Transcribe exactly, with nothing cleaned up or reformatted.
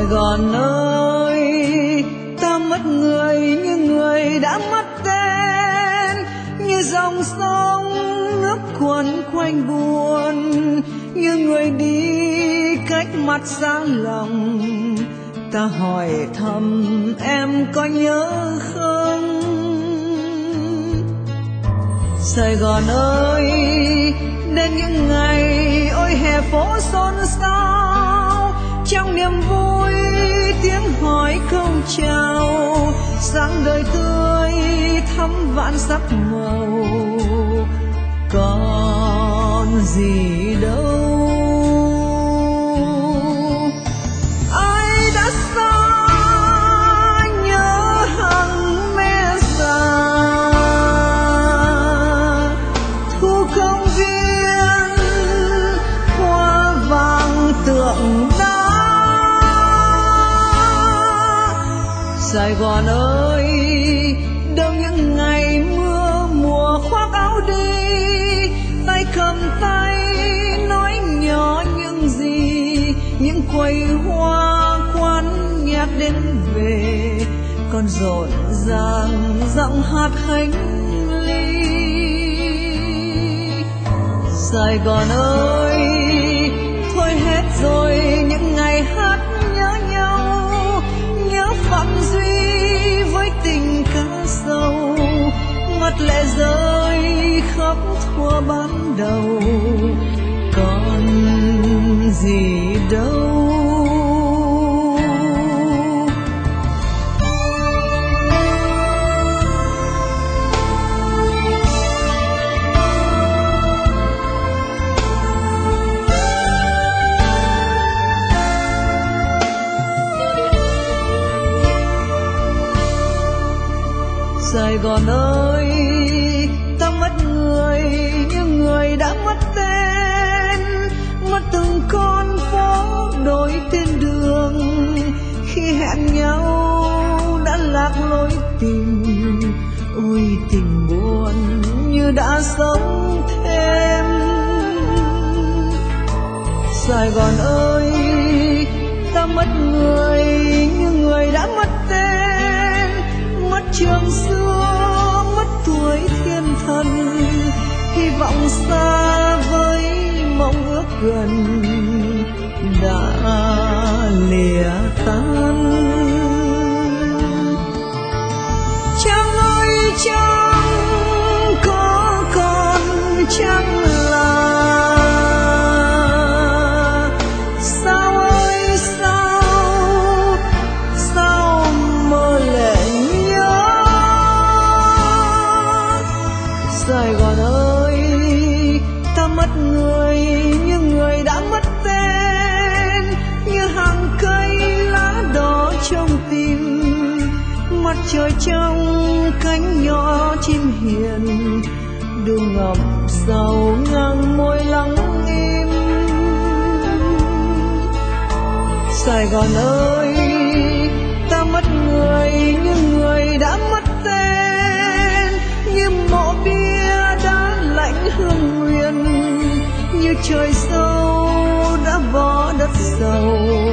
Sài Gòn ơi, ta mất người như người đã mất tên, như dòng sông nước cuồn quanh buồn, như người đi cách mặt xa lòng. Ta hỏi thầm em có nhớ không? Sài Gòn ơi, đến những ngày ôi hè phố xôn xao, trong niềm vui tiếng hỏi câu chào, sáng đời tươi thắm vạn sắc màu, còn gì đâu. Ai đã xa nhớ hàng mẹ già, thu công viên hoa vàng tượng đá. Sài Gòn ơi, đâu những ngày mưa mùa khoác áo đi, tay cầm tay nói nhỏ những gì, những quầy hoa quán nhạc đến về, còn rộn ràng giọng hát khánh ly. Sài Gòn ơi, thôi hết rồi những ngày hát nhớ nhau, nhớ Phạm Duy với tình ca sâu, mắt lệ rơi khóc thua ban đầu, còn gì đâu. Sài Gòn ơi, ta mất người như người đã mất tên, mất từng con phố đổi tên đường, khi hẹn nhau đã lạc lối tìm. Ôi tình buồn như đã sống thêm. Sài Gòn ơi, ta mất người như người đã mất tên, mất trường xưa, mất tuổi thiên thần, hy vọng xa với mong ước gần đã lìa tan. Trăng ơi trăng, có còn trăng là sao ơi sao, sao mơ lệ nhớ. Sài Gòn ơi, ta mất người như người đã mất tên, như hàng cây lá đỏ trong tim, mặt trời trong cánh nhỏ chim hiền, đường ngọc sầu ngang môi lắng im. Sài Gòn ơi, ta mất người như người đã mất tên, như mộ bia đã lạnh hương nguyên, như trời sâu đã vó đất sầu,